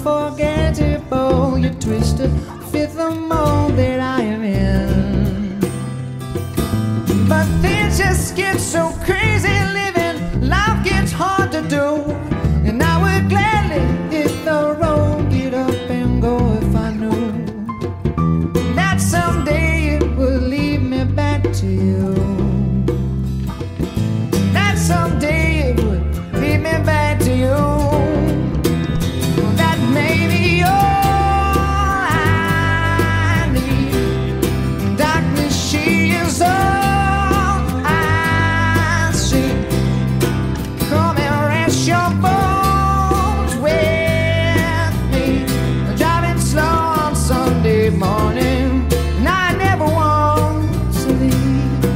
unforgettable. You twisted fifth the mold that I am in. But things just get so crazy living. Life gets hard to do. And I would gladly hit the road, get up and go if I knew that someday it would lead me back to you. That someday it would lead me back to you. That may be all I need. Darkness, she is all I see. Come and rest your bones with me. Driving slow on Sunday morning, and I never want to leave.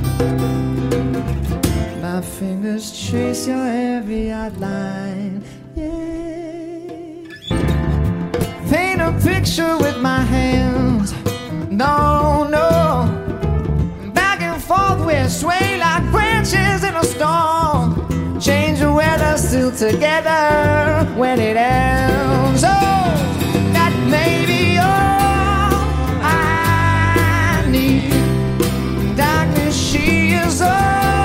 My fingers trace your heavy outline, yeah. Paint a picture with my hands, no, no. Back and forth we sway like branches in a storm. Change the weather, still together when it ends. Oh, that may be all I need. Darkness, she is all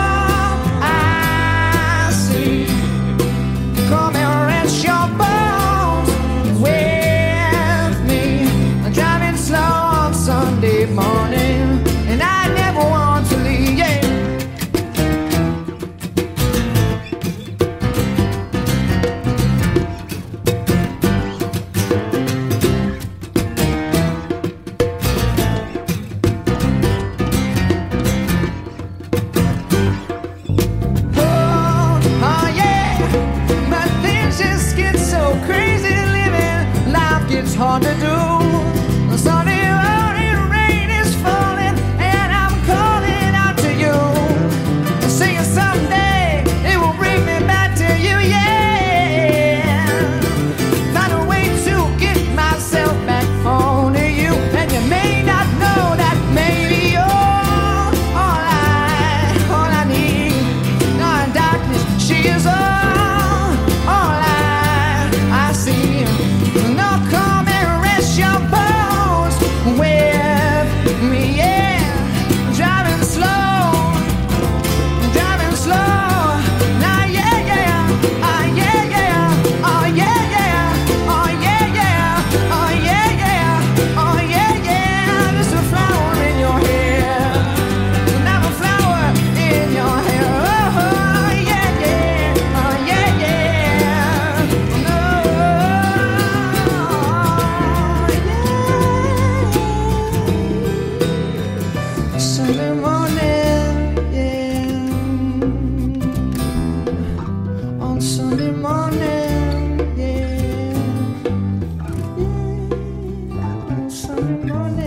I see. Come and rest your bones with me. I'm driving slow on Sunday morning, and I never want to leave, yeah. It's hard to do. Sunday morning rain is falling, and I'm calling out to you, singing someday it will bring me back to you, yeah. Find a way to get myself back home to you, and you may not know that maybe all I need. No, darkness, she is all I see. No, come and rest your bones with me, yeah. Driving slow, nah, yeah, yeah, oh, yeah, yeah, oh, yeah, yeah, oh, yeah, yeah, oh, yeah, yeah, oh, yeah, yeah. There's a flower in your hair, another flower in your hair, oh, yeah, yeah, oh, yeah, yeah, no. Sunday morning, yeah. On Sunday morning, yeah. Yeah. On Sunday morning.